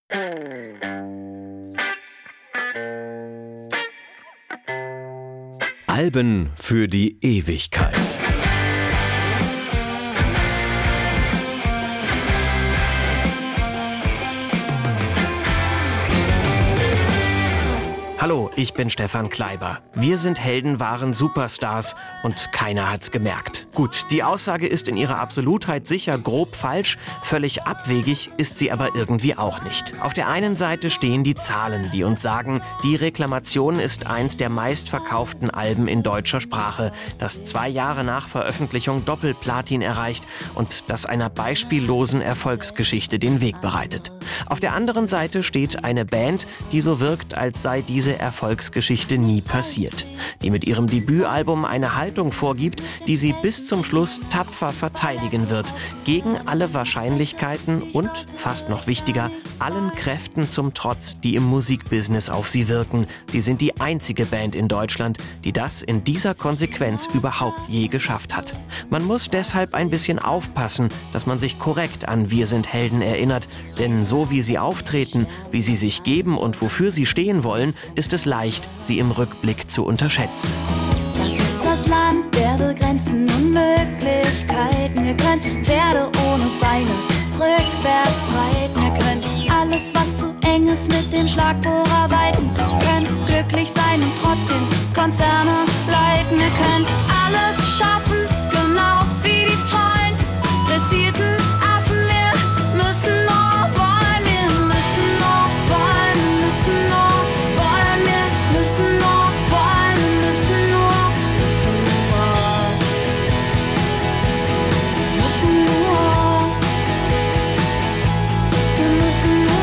Alben für die Ewigkeit. Hallo, ich bin Stefan Kleiber. Wir sind Helden waren Superstars und keiner hat's gemerkt. Gut, die Aussage ist in ihrer Absolutheit sicher grob falsch, völlig abwegig ist sie aber irgendwie auch nicht. Auf der einen Seite stehen die Zahlen, die uns sagen, die Reklamation ist eins der meistverkauften Alben in deutscher Sprache, das 2 Jahre nach Veröffentlichung Doppelplatin erreicht und das einer beispiellosen Erfolgsgeschichte den Weg bereitet. Auf der anderen Seite steht eine Band, die so wirkt, als sei diese Erfolgsgeschichte nie passiert. Die mit ihrem Debütalbum eine Haltung vorgibt, die sie bis zum Schluss tapfer verteidigen wird. Gegen alle Wahrscheinlichkeiten und, fast noch wichtiger, allen Kräften zum Trotz, die im Musikbusiness auf sie wirken. Sie sind die einzige Band in Deutschland, die das in dieser Konsequenz überhaupt je geschafft hat. Man muss deshalb ein bisschen aufpassen, dass man sich korrekt an Wir sind Helden erinnert. Denn so wie sie auftreten, wie sie sich geben und wofür sie stehen wollen, ist es leicht, sie im Rückblick zu unterschätzen. Das ist das Land der begrenzten Unmöglichkeiten. Wir können Pferde ohne Beine rückwärts reiten. Wir können alles, was zu eng ist, mit dem Schlagbohrer weiten. Wir können glücklich sein und trotzdem Konzerne leiten. Wir können alles schaffen, genau wie die tollen, dressierten Affen. Wir müssen nur wollen, wir müssen nur wollen, wir müssen nur wollen, wir müssen nur wollen, wir müssen nur, müssen nur, wir müssen nur.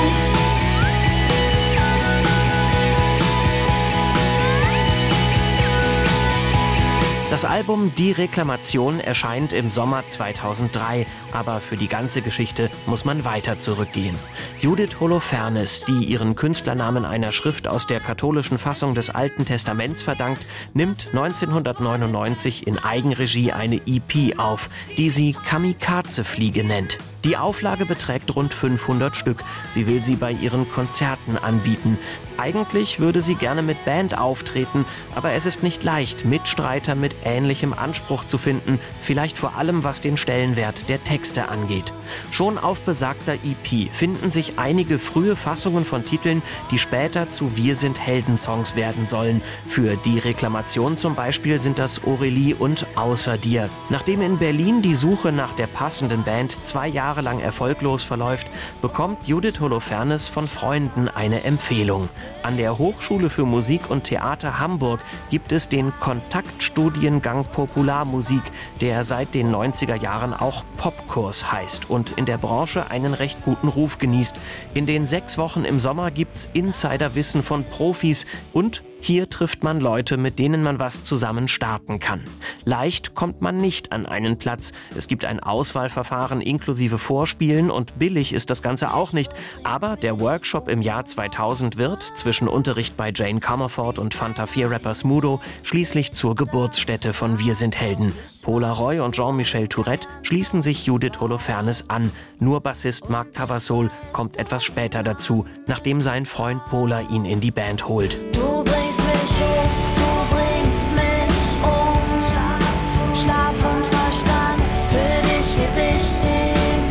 Das Album Die Reklamation erscheint im Sommer 2003, aber für die ganze Geschichte muss man weiter zurückgehen. Judith Holofernes, die ihren Künstlernamen einer Schrift aus der katholischen Fassung des Alten Testaments verdankt, nimmt 1999 in Eigenregie eine EP auf, die sie Kamikaze-Fliege nennt. Die Auflage beträgt rund 500 Stück. Sie will sie bei ihren Konzerten anbieten. Eigentlich würde sie gerne mit Band auftreten, aber es ist nicht leicht, Mitstreiter mit ähnlichem Anspruch zu finden, vielleicht vor allem was den Stellenwert der Texte angeht. Schon auf besagter EP finden sich einige frühe Fassungen von Titeln, die später zu Wir sind Helden-Songs werden sollen. Für Die Reklamation zum Beispiel sind das Aurelie und Außer dir. Nachdem in Berlin die Suche nach der passenden Band 2 Jahre lang erfolglos verläuft, bekommt Judith Holofernes von Freunden eine Empfehlung. An der Hochschule für Musik und Theater Hamburg gibt es den Kontaktstudiengang Popularmusik, der seit den 90er Jahren auch Popkurs heißt und in der Branche einen recht guten Ruf genießt. In den 6 Wochen im Sommer gibt's Insiderwissen von Profis und hier trifft man Leute, mit denen man was zusammen starten kann. Leicht kommt man nicht an einen Platz. Es gibt ein Auswahlverfahren inklusive Vorspielen und billig ist das Ganze auch nicht. Aber der Workshop im Jahr 2000 wird, zwischen Unterricht bei Jane Comerford und Fanta 4-Rapper Smudo, schließlich zur Geburtsstätte von Wir sind Helden. Paula Roy und Jean-Michel Tourette schließen sich Judith Holofernes an. Nur Bassist Marc Tavassol kommt etwas später dazu, nachdem sein Freund Paula ihn in die Band holt. Du bringst mich um, du bringst mich um. Schlaf und Verstand, für dich geb ich den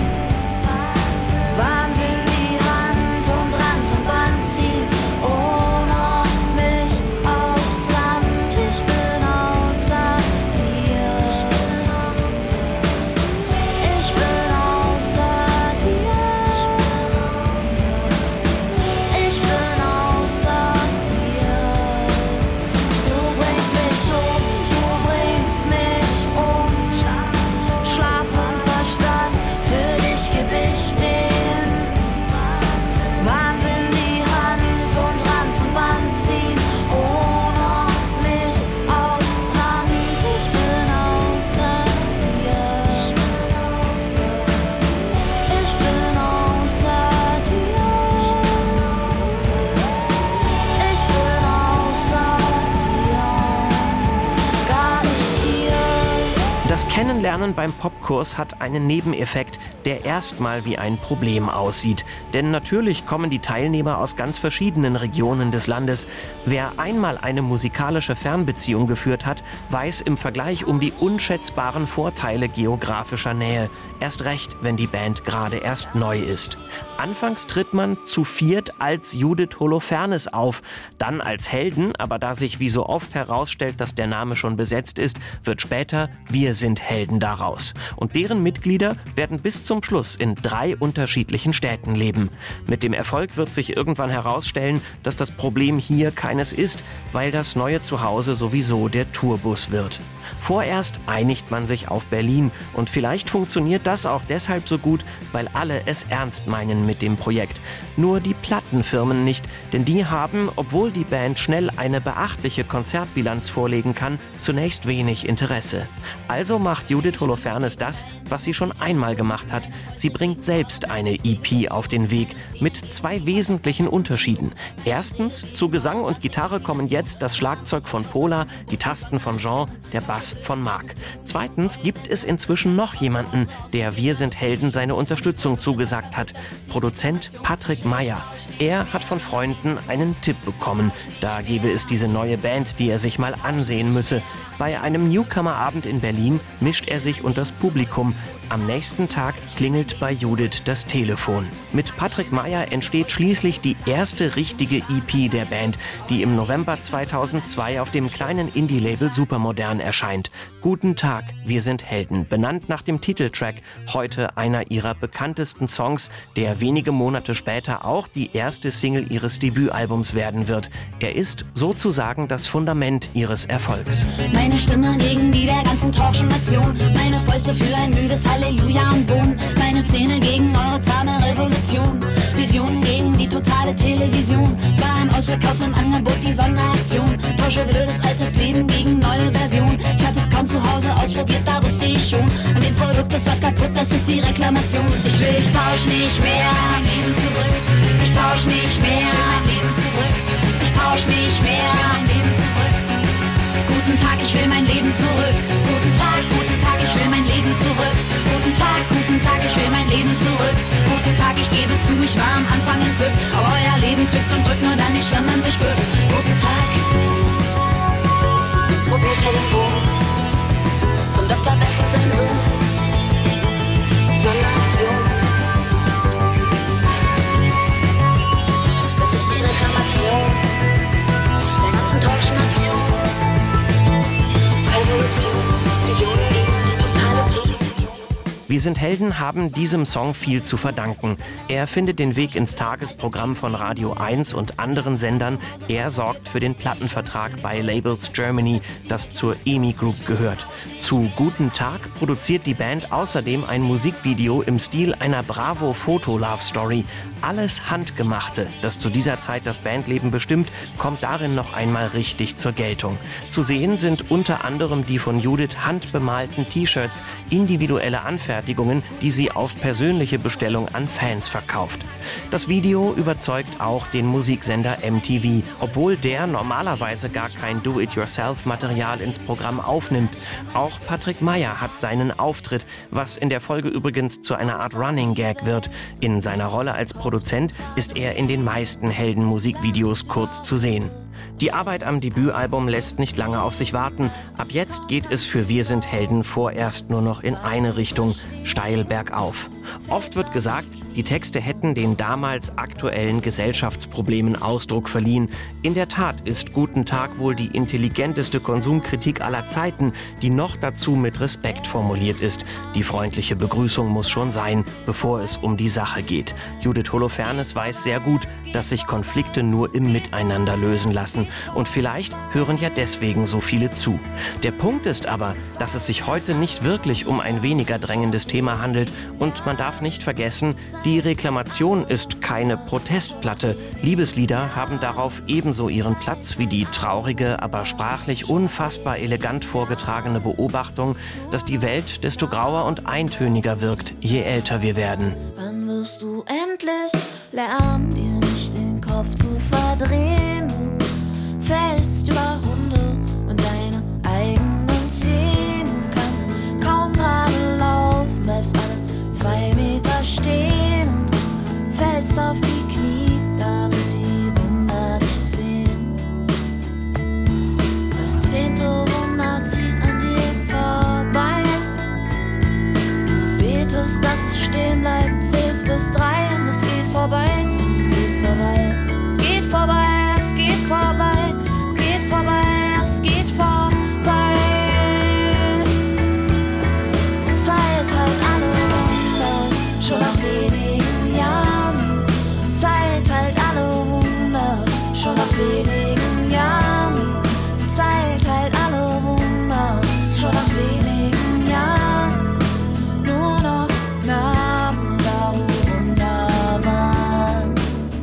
Wahnsinn die Hand und Rand und Band ziehen. Ohne mich aufs Land, ich bin außer dir. Ich bin außer dir. Ich bin außer dir. Kennenlernen beim Popkurs hat einen Nebeneffekt, der erstmal wie ein Problem aussieht. Denn natürlich kommen die Teilnehmer aus ganz verschiedenen Regionen des Landes. Wer einmal eine musikalische Fernbeziehung geführt hat, weiß im Vergleich um die unschätzbaren Vorteile geografischer Nähe. Erst recht, wenn die Band gerade erst neu ist. Anfangs tritt man zu viert als Judith Holofernes auf, dann als Helden, aber da sich wie so oft herausstellt, dass der Name schon besetzt ist, wird später Wir sind Helden daraus. Und deren Mitglieder werden bis zum Schluss in 3 unterschiedlichen Städten leben. Mit dem Erfolg wird sich irgendwann herausstellen, dass das Problem hier keines ist, weil das neue Zuhause sowieso der Tourbus wird. Vorerst einigt man sich auf Berlin und vielleicht funktioniert das auch deshalb so gut, weil alle es ernst meinen mit dem Projekt. Nur die Plattenfirmen nicht, denn die haben, obwohl die Band schnell eine beachtliche Konzertbilanz vorlegen kann, zunächst wenig Interesse. Also macht Judith Holofernes das, was sie schon einmal gemacht hat. Sie bringt selbst eine EP auf den Weg mit 2 wesentlichen Unterschieden. Erstens, zu Gesang und Gitarre kommen jetzt das Schlagzeug von Pola, die Tasten von Jean, der Bass von Marc. Zweitens gibt es inzwischen noch jemanden, der Wir sind Helden seine Unterstützung zugesagt hat. Produzent Patrick Meyer. Er hat von Freunden einen Tipp bekommen. Da gebe es diese neue Band, die er sich mal ansehen müsse. Bei einem Newcomer-Abend in Berlin mischt er sich unter das Publikum. Am nächsten Tag klingelt bei Judith das Telefon. Mit Patrick Meyer entsteht schließlich die erste richtige EP der Band, die im November 2002 auf dem kleinen Indie-Label Supermodern erscheint. Guten Tag, wir sind Helden, benannt nach dem Titeltrack, heute einer ihrer bekanntesten Songs, der wenige Monate später auch die erste Single ihres Debütalbums werden wird. Er ist sozusagen das Fundament ihres Erfolgs. Meine Stimme gegen die der ganzen Talkshow-Nation. Meine Fäuste für ein müdes Halleluja am Boden. Meine Zähne gegen eure zahme Revolution. Visionen gegen die totale Television. Zwar im Ausverkauf, im Angebot die Sonderaktion. Tausche blödes altes Leben gegen neue Version. Ich hatte es kaum zu Hause ausprobiert, da wusste ich schon. An dem Produkt ist was kaputt, das ist die Reklamation. Ich tausch nicht mehr mein Leben zurück. Ich tausch nicht mehr mein Leben zurück. Ich tausch nicht mehr mein Leben zurück. Guten Tag, ich will mein Leben zurück. Guten Tag, ich will mein Leben zurück. Guten Tag, ich will mein Leben zurück. Guten Tag, ich gebe zu, ich war am Anfang entzückt. Aber euer Leben zückt und drückt nur dann nicht, wenn man sich bückt. Guten Tag, Mobiltelefon von Dr. Westsensor. Sonderaktion. Das ist die Reklamation der ganzen deutschen Nation. Wir sind Helden haben diesem Song viel zu verdanken. Er findet den Weg ins Tagesprogramm von Radio 1 und anderen Sendern. Er sorgt für den Plattenvertrag bei Labels Germany, das zur EMI Group gehört. Zu Guten Tag produziert die Band außerdem ein Musikvideo im Stil einer Bravo-Foto-Love-Story. Alles Handgemachte, das zu dieser Zeit das Bandleben bestimmt, kommt darin noch einmal richtig zur Geltung. Zu sehen sind unter anderem die von Judith handbemalten T-Shirts, individuelle Anfertigungen, die sie auf persönliche Bestellung an Fans verkauft. Das Video überzeugt auch den Musiksender MTV, obwohl der normalerweise gar kein Do-it-yourself-Material ins Programm aufnimmt. Auch Patrick Meyer hat seinen Auftritt, was in der Folge übrigens zu einer Art Running Gag wird. In seiner Rolle als Produzent ist er in den meisten Helden-Musikvideos kurz zu sehen. Die Arbeit am Debütalbum lässt nicht lange auf sich warten. Ab jetzt geht es für Wir sind Helden vorerst nur noch in eine Richtung, steil bergauf. Oft wird gesagt, die Texte hätten den damals aktuellen Gesellschaftsproblemen Ausdruck verliehen. In der Tat ist Guten Tag wohl die intelligenteste Konsumkritik aller Zeiten, die noch dazu mit Respekt formuliert ist. Die freundliche Begrüßung muss schon sein, bevor es um die Sache geht. Judith Holofernes weiß sehr gut, dass sich Konflikte nur im Miteinander lösen lassen. Und vielleicht hören ja deswegen so viele zu. Der Punkt ist aber, dass es sich heute nicht wirklich um ein weniger drängendes Thema handelt. Und man darf nicht vergessen, die Reklamation ist keine Protestplatte. Liebeslieder haben darauf ebenso ihren Platz wie die traurige, aber sprachlich unfassbar elegant vorgetragene Beobachtung, dass die Welt desto grauer und eintöniger wirkt, je älter wir werden. Wann wirst du endlich lernen, dir nicht den Kopf zu verdrehen? Du fällst über Hunde und deine eigenen Zähne, kannst kaum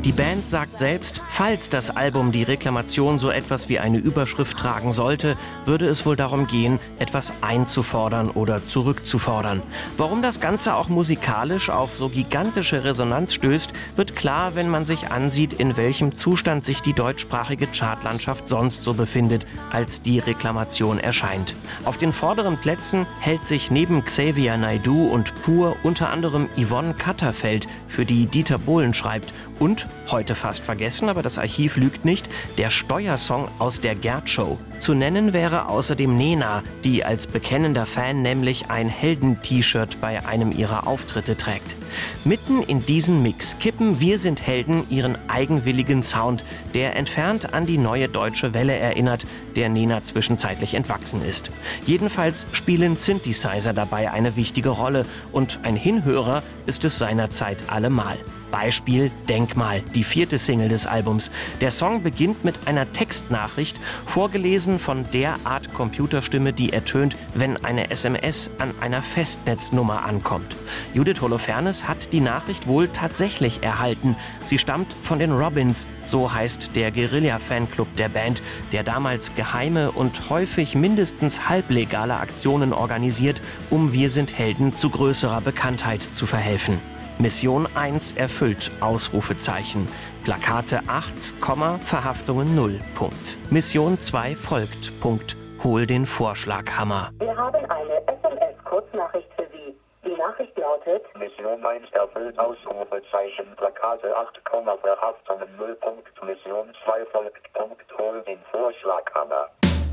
Die Band sagt selbst, falls das Album Die Reklamation so etwas wie eine Überschrift tragen sollte, würde es wohl darum gehen, etwas einzufordern oder zurückzufordern. Warum das Ganze auch musikalisch auf so gigantische Resonanz stößt, wird klar, wenn man sich ansieht, in welchem Zustand sich die deutschsprachige Chartlandschaft sonst so befindet, als Die Reklamation erscheint. Auf den vorderen Plätzen hält sich neben Xavier Naidoo und Pur unter anderem Yvonne Katterfeld, für die Dieter Bohlen schreibt, und, heute fast vergessen, aber das Archiv lügt nicht, der Steuersong aus der Gerd-Show. Zu nennen wäre außerdem Nena, die als bekennender Fan nämlich ein Helden-T-Shirt bei einem ihrer Auftritte trägt. Mitten in diesen Mix kippen Wir sind Helden ihren eigenwilligen Sound, der entfernt an die neue deutsche Welle erinnert, der Nena zwischenzeitlich entwachsen ist. Jedenfalls spielen Synthesizer dabei eine wichtige Rolle und ein Hinhörer ist es seinerzeit allemal. Beispiel Denkmal, die 4. Single des Albums. Der Song beginnt mit einer Textnachricht, vorgelesen von der Art Computerstimme, die ertönt, wenn eine SMS an einer Festnetznummer ankommt. Judith Holofernes hat die Nachricht wohl tatsächlich erhalten. Sie stammt von den Robins, so heißt der Guerilla-Fanclub der Band, der damals geheime und häufig mindestens halblegale Aktionen organisiert, um Wir sind Helden zu größerer Bekanntheit zu verhelfen. Mission 1 erfüllt, Ausrufezeichen. Plakate 8, Verhaftungen 0, Punkt. Mission 2 folgt, Punkt. Hol den Vorschlaghammer. Wir haben eine SMS-Kurznachricht für Sie. Die Nachricht lautet: Mission 1 erfüllt, Ausrufezeichen. Plakate 8, Verhaftungen 0, Punkt. Mission 2 folgt, Punkt. Hol den Vorschlaghammer.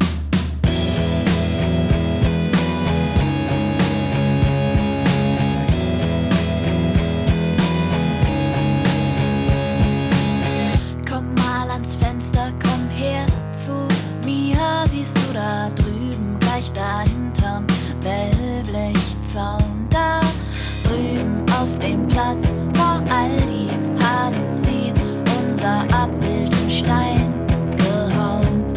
Siehst du da drüben, gleich dahinterm Wellblechzaun, da drüben auf dem Platz vor Aldi haben sie unser Abbild in Stein gehauen.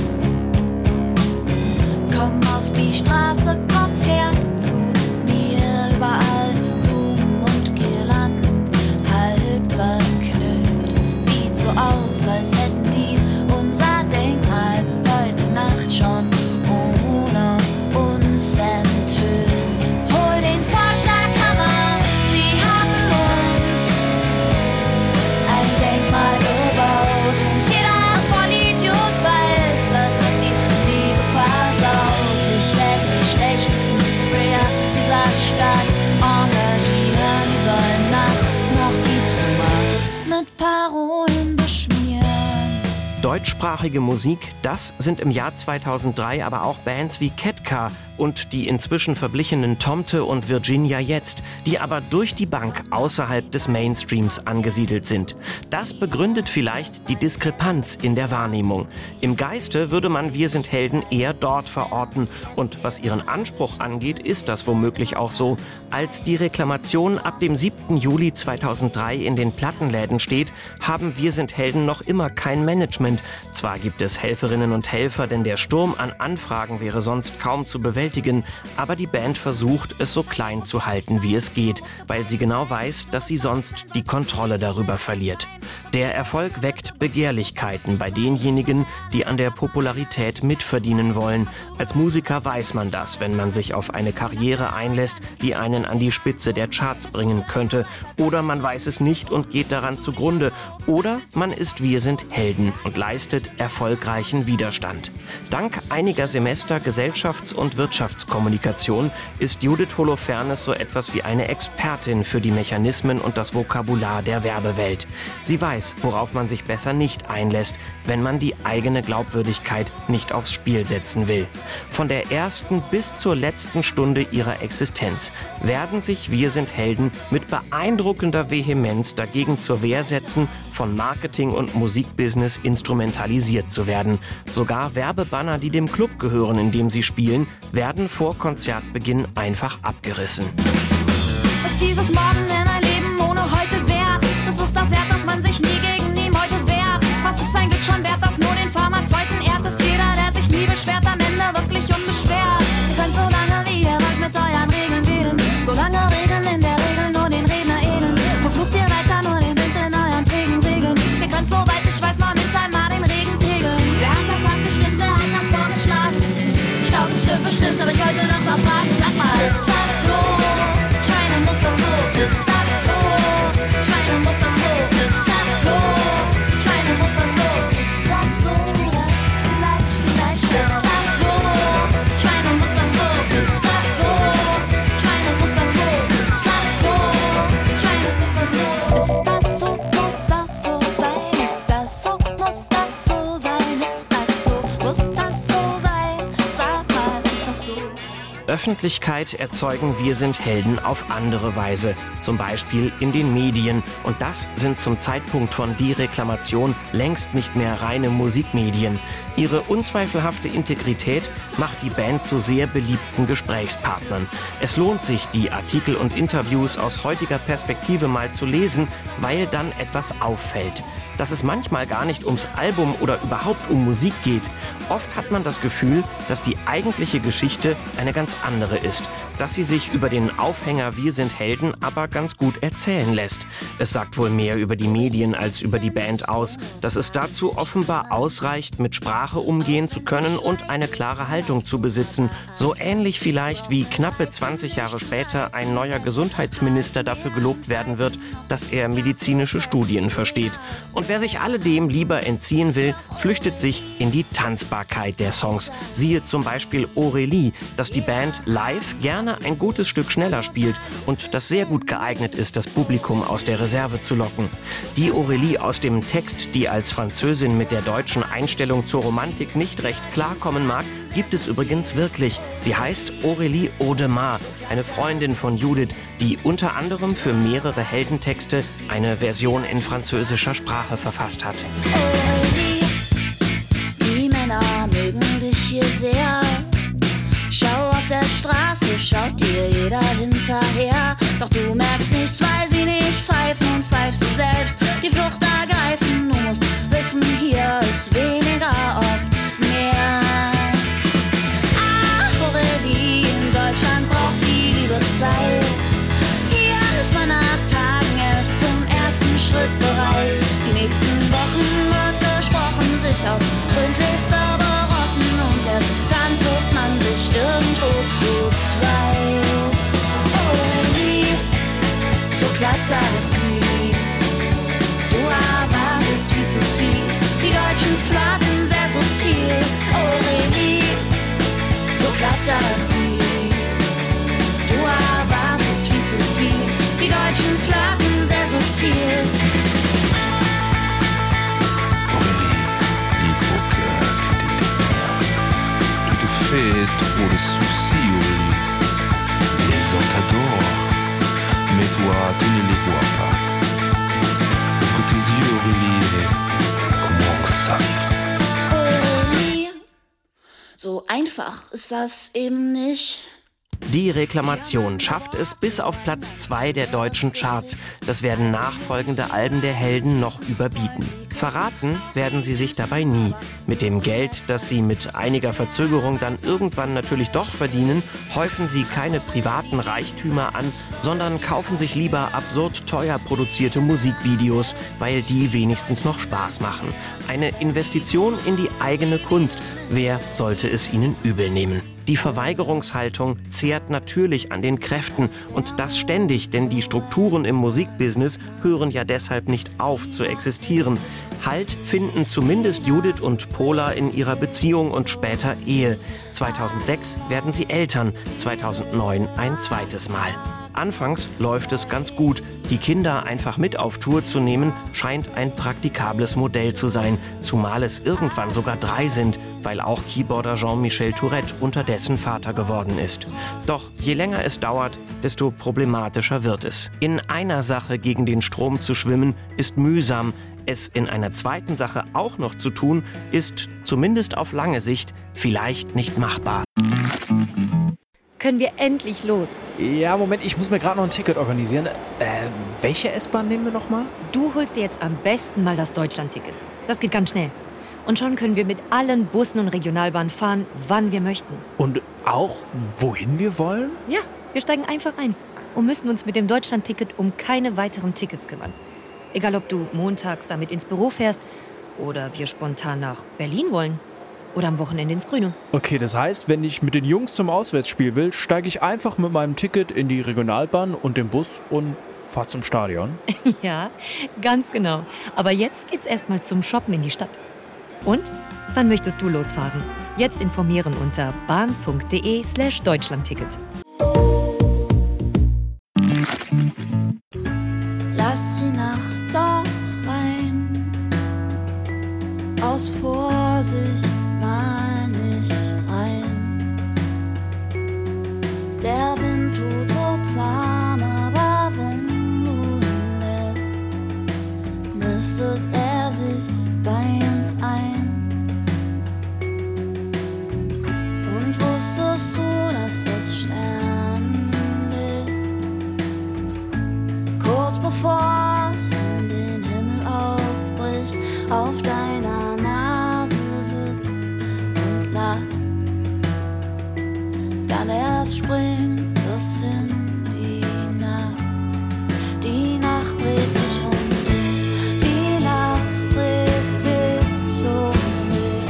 Komm auf die Straße, komm her zu mir, überall Blumen und Girlanden, halb zerknüllt. Sieht so aus, als hätten die unser Denkmal heute Nacht schon ohne uns enthüllt. Hol den Vorschlaghammer, sie haben uns ein Denkmal gebaut und jeder Vollidiot weiß, dass es ihm Liebe versaut. Ich werde die schlechtesten Sprayer dieser Stadt engagieren, die sollen nachts noch die Trümmer mit Parolen beschmieren. Deutschsprachige Musik, das sind im Jahr 2003 aber auch Bands wie Ketka und die inzwischen verblichenen Tomte und Virginia Jetzt, die aber durch die Bank außerhalb des Mainstreams angesiedelt sind. Das begründet vielleicht die Diskrepanz in der Wahrnehmung. Im Geiste würde man Wir sind Helden eher dort verorten und was ihren Anspruch angeht, ist das womöglich auch so. Als die Reklamation ab dem 7. Juli 2003 in den Plattenläden steht, haben Wir sind Helden noch immer kein Management. Zwar gibt es Helferinnen und Helfer, denn der Sturm an Anfragen wäre sonst kaum zu bewältigen, aber die Band versucht, es so klein zu halten, wie es geht, weil sie genau weiß, dass sie sonst die Kontrolle darüber verliert. Der Erfolg weckt Begehrlichkeiten bei denjenigen, die an der Popularität mitverdienen wollen. Als Musiker weiß man das, wenn man sich auf eine Karriere einlässt, die einen an die Spitze der Charts bringen könnte. Oder man weiß es nicht und geht daran zugrunde. Oder man ist Wir sind Helden und leistet erfolgreichen Widerstand. Dank einiger Semester Gesellschafts- und Wirtschaftskommunikation ist Judith Holofernes so etwas wie eine Expertin für die Mechanismen und das Vokabular der Werbewelt. Sie weiß, worauf man sich besser nicht einlässt, wenn man die eigene Glaubwürdigkeit nicht aufs Spiel setzen will. Von der ersten bis zur letzten Stunde ihrer Existenz werden sich Wir sind Helden mit beeindruckender Vehemenz dagegen zur Wehr setzen, von Marketing und Musikbusiness instrumentalisiert zu werden. Sogar Werbebanner, die dem Club gehören, in dem sie spielen, werden vor Konzertbeginn einfach abgerissen. Was dieses Morgen in ein Leben ohne heute wär, das ist das wert, dass man sich nie gegen die Meute wehrt. Was ist sein Glück schon wert, das nur den Pharmazeuten ehrt, ist jeder, der sich nie beschwert, am Ende wirklich unbeschwert. Ihr könnt so lange wie ihr wollt mit euren Regeln wählen, solange Regeln in der Regel nur den Redner ähneln. Verflucht ihr weiter nur den Wind in euren trägen Segeln. Öffentlichkeit erzeugen Wir sind Helden auf andere Weise, zum Beispiel in den Medien. Und das sind zum Zeitpunkt von Die Reklamation längst nicht mehr reine Musikmedien. Ihre unzweifelhafte Integrität macht die Band zu sehr beliebten Gesprächspartnern. Es lohnt sich, die Artikel und Interviews aus heutiger Perspektive mal zu lesen, weil dann etwas auffällt. Dass es manchmal gar nicht ums Album oder überhaupt um Musik geht. Oft hat man das Gefühl, dass die eigentliche Geschichte eine ganz andere ist. Dass sie sich über den Aufhänger Wir sind Helden aber ganz gut erzählen lässt. Es sagt wohl mehr über die Medien als über die Band aus. Dass es dazu offenbar ausreicht, mit Sprache umgehen zu können und eine klare Haltung zu besitzen. So ähnlich vielleicht wie knappe 20 Jahre später ein neuer Gesundheitsminister dafür gelobt werden wird, dass er medizinische Studien versteht. Und wer sich alledem lieber entziehen will, flüchtet sich in die Tanzbarkeit der Songs. Siehe zum Beispiel Aurélie, dass die Band live gerne ein gutes Stück schneller spielt und das sehr gut geeignet ist, das Publikum aus der Reserve zu locken. Die Aurélie aus dem Text, die als Französin mit der deutschen Einstellung zur Romantik nicht recht klarkommen mag, gibt es übrigens wirklich. Sie heißt Aurélie Audemars, eine Freundin von Judith, die unter anderem für mehrere Heldentexte eine Version in französischer Sprache verfasst hat. Aurélie, die Männer mögen dich hier sehr. Schau auf der Straße, schaut dir jeder hinterher. Doch du merkst nichts, weil sie nicht pfeifen und pfeifst du selbst. Die Flucht ergreifen, du musst wissen, hier ist weniger, oft mehr. Ach, Aurélie, in Deutschland braucht die Liebe Zeit. Hier ist man nach Tagen erst zum ersten Schritt bereit. Die nächsten Wochen wird gesprochen, sich aus gründlichster beroffen und erst dann trifft man sich irgendwo zu zweit. Aurélie, so klappt alles nie. Du erwartest viel zu viel, die Deutschen flirten sehr subtil. Aurélie, so klappt alles nie. Du erwartest viel zu viel, die Deutschen flirten sehr subtil. Fais trop de soucis, Aurélie. Les gens t'adorent, mais toi, tu ne les vois pas. Ouvre tes yeux, Aurélie, et commence à vivre. Aurélie, so einfach ist das eben nicht. Die Reklamation schafft es bis auf Platz 2 der deutschen Charts. Das werden nachfolgende Alben der Helden noch überbieten. Verraten werden sie sich dabei nie. Mit dem Geld, das sie mit einiger Verzögerung dann irgendwann natürlich doch verdienen, häufen sie keine privaten Reichtümer an, sondern kaufen sich lieber absurd teuer produzierte Musikvideos, weil die wenigstens noch Spaß machen. Eine Investition in die eigene Kunst. Wer sollte es ihnen übel nehmen? Die Verweigerungshaltung zehrt natürlich an den Kräften und das ständig, denn die Strukturen im Musikbusiness hören ja deshalb nicht auf zu existieren. Halt finden zumindest Judith und Pola in ihrer Beziehung und später Ehe. 2006 werden sie Eltern, 2009 ein zweites Mal. Anfangs läuft es ganz gut. Die Kinder einfach mit auf Tour zu nehmen, scheint ein praktikables Modell zu sein, zumal es irgendwann sogar 3 sind, weil auch Keyboarder Jean-Michel Tourette unterdessen Vater geworden ist. Doch je länger es dauert, desto problematischer wird es. In einer Sache gegen den Strom zu schwimmen, ist mühsam. Es in einer zweiten Sache auch noch zu tun, ist zumindest auf lange Sicht vielleicht nicht machbar. Können wir endlich los? Ja, Moment, ich muss mir gerade noch ein Ticket organisieren. Welche S-Bahn nehmen wir nochmal? Du holst dir jetzt am besten mal das Deutschland-Ticket. Das geht ganz schnell. Und schon können wir mit allen Bussen und Regionalbahnen fahren, wann wir möchten. Und auch, wohin wir wollen? Ja, wir steigen einfach ein und müssen uns mit dem Deutschland-Ticket um keine weiteren Tickets kümmern. Egal, ob du montags damit ins Büro fährst oder wir spontan nach Berlin wollen. Oder am Wochenende ins Grüne. Okay, das heißt, wenn ich mit den Jungs zum Auswärtsspiel will, steige ich einfach mit meinem Ticket in die Regionalbahn und den Bus und fahre zum Stadion. Ja, ganz genau. Aber jetzt geht's erstmal zum Shoppen in die Stadt. Und? Wann möchtest du losfahren? Jetzt informieren unter bahn.de/Deutschlandticket. Lass die Nacht doch rein. Aus Vorsicht mal nicht rein. nistet er sich bei uns ein. Und wusstest du, dass das Sternenlicht kurz bevor es in den Himmel aufbricht, auf deiner Nase sitzt und lacht? Dann erst springt es in die Nacht. Die Nacht dreht sich um dich, die Nacht dreht sich um dich.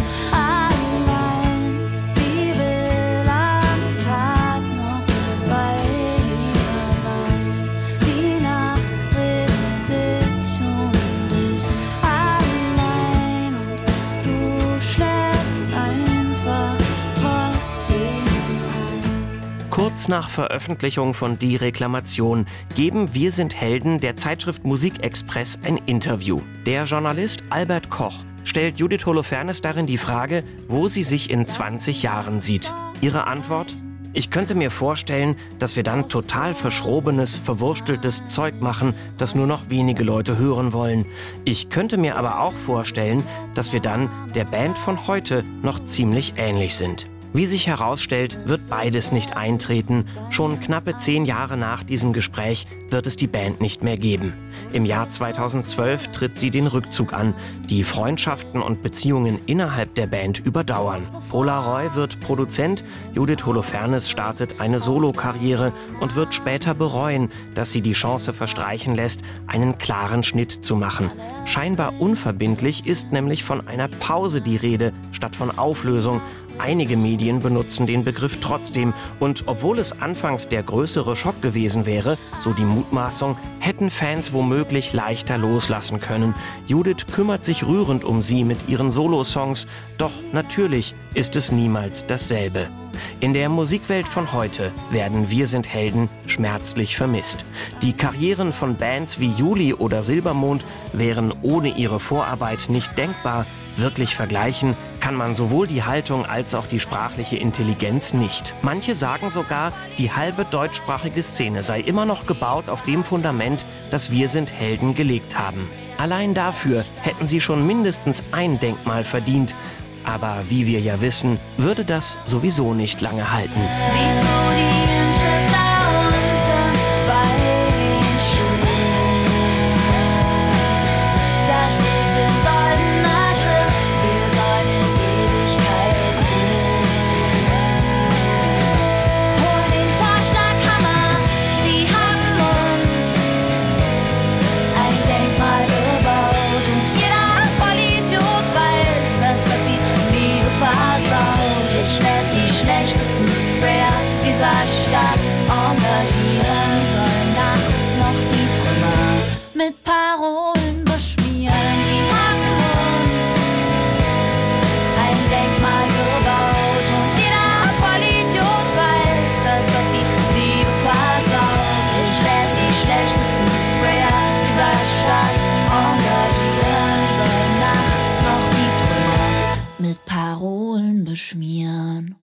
Allein, sie will am Tag noch bei dir sein. Die Nacht dreht sich um dich, allein, und du schläfst einfach trotzdem ein. Kurz nach Veröffentlichung von Die Reklamation geben Wir sind Helden der Zeitschrift Musikexpress ein Interview. Der Journalist Albert Koch stellt Judith Holofernes darin die Frage, wo sie sich in 20 Jahren sieht. Ihre Antwort: Ich könnte mir vorstellen, dass wir dann total verschrobenes, verwursteltes Zeug machen, das nur noch wenige Leute hören wollen. Ich könnte mir aber auch vorstellen, dass wir dann der Band von heute noch ziemlich ähnlich sind. Wie sich herausstellt, wird beides nicht eintreten. Schon knappe 10 Jahre nach diesem Gespräch wird es die Band nicht mehr geben. Im Jahr 2012 tritt sie den Rückzug an. Die Freundschaften und Beziehungen innerhalb der Band überdauern. Pola Roy wird Produzent, Judith Holofernes startet eine Solokarriere und wird später bereuen, dass sie die Chance verstreichen lässt, einen klaren Schnitt zu machen. Scheinbar unverbindlich ist nämlich von einer Pause die Rede, statt von Auflösung. Einige Medien benutzen den Begriff trotzdem, und obwohl es anfangs der größere Schock gewesen wäre, so die Mutmaßung, hätten Fans womöglich leichter loslassen können. Judith kümmert sich rührend um sie mit ihren Solosongs, doch natürlich ist es niemals dasselbe. In der Musikwelt von heute werden Wir sind Helden schmerzlich vermisst. Die Karrieren von Bands wie Juli oder Silbermond wären ohne ihre Vorarbeit nicht denkbar. Wirklich vergleichen kann man sowohl die Haltung als auch die sprachliche Intelligenz nicht. Manche sagen sogar, die halbe deutschsprachige Szene sei immer noch gebaut auf dem Fundament, das Wir sind Helden gelegt haben. Allein dafür hätten sie schon mindestens ein Denkmal verdient. Aber wie wir ja wissen, würde das sowieso nicht lange halten. Siehst du die Inschrift da unten bei den Schuhen? Da steht in goldener Schrift, wir sollen in Ewigkeit ruhen. Hol den Vorschlaghammer, sie haben uns ein Denkmal gebaut, und jeder Vollidiot weiß, dass das sie versaut. Ich werd die schlechtesten Sprayer dieser Stadt engagieren, soll nachts noch die Trümmer mit Parolen beschmieren. Sie haben uns ein Denkmal gebaut, und jeder Vollidiot weiß, dass das sie Liebe versaut. Ich werd die schlechtesten Sprayer dieser Stadt engagieren, soll nachts noch die Trümmer mit Parolen beschmieren.